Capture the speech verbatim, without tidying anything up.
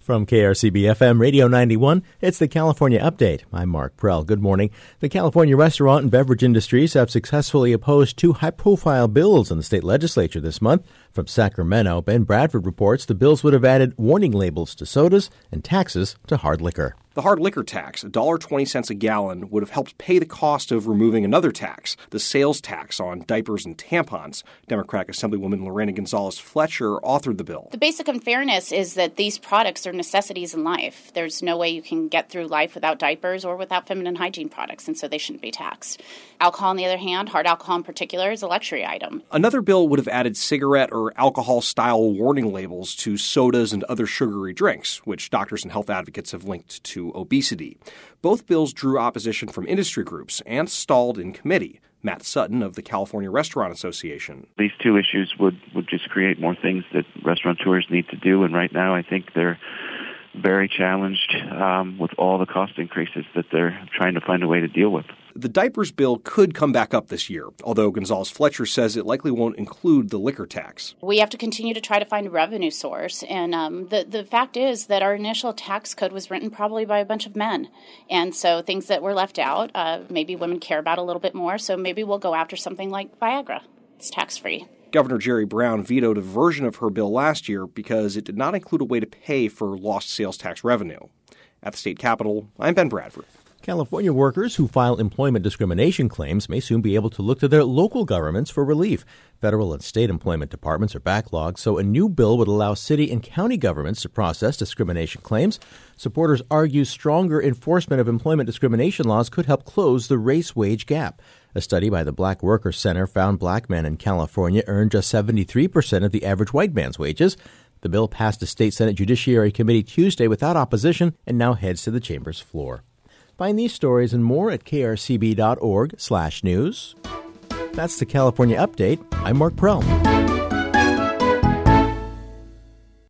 From K R C B F M Radio ninety-one, it's the California Update. I'm Mark Prell. Good morning. The California restaurant and beverage industries have successfully opposed two high-profile bills in the state legislature this month. From Sacramento, Ben Bradford reports the bills would have added warning labels to sodas and taxes to hard liquor. The hard liquor tax, one dollar and twenty cents a gallon, would have helped pay the cost of removing another tax, the sales tax on diapers and tampons. Democratic Assemblywoman Lorena Gonzalez Fletcher authored the bill. The basic unfairness is that these products are necessities in life. There's no way you can get through life without diapers or without feminine hygiene products, and so they shouldn't be taxed. Alcohol, on the other hand, hard alcohol in particular, is a luxury item. Another bill would have added cigarette or alcohol-style warning labels to sodas and other sugary drinks, which doctors and health advocates have linked to obesity. Both bills drew opposition from industry groups and stalled in committee. Matt Sutton of the California Restaurant Association. These two issues would, would just create more things that restaurateurs need to do, and right now I think they're very challenged um, with all the cost increases that they're trying to find a way to deal with. The diapers bill could come back up this year, although Gonzalez Fletcher says it likely won't include the liquor tax. We have to continue to try to find a revenue source. And um, the, the fact is that our initial tax code was written probably by a bunch of men. And so things that were left out, uh, maybe women care about a little bit more. So maybe we'll go after something like Viagra. It's tax-free. Governor Jerry Brown vetoed a version of her bill last year because it did not include a way to pay for lost sales tax revenue. At the state capitol, I'm Ben Bradford. California workers who file employment discrimination claims may soon be able to look to their local governments for relief. Federal and state employment departments are backlogged, so a new bill would allow city and county governments to process discrimination claims. Supporters argue stronger enforcement of employment discrimination laws could help close the race-wage gap. A study by the Black Workers Center found black men in California earn just seventy-three percent of the average white man's wages. The bill passed the State Senate Judiciary Committee Tuesday without opposition and now heads to the chamber's floor. Find these stories and more at krcb.org slash news. That's the California Update. I'm Mark Prell.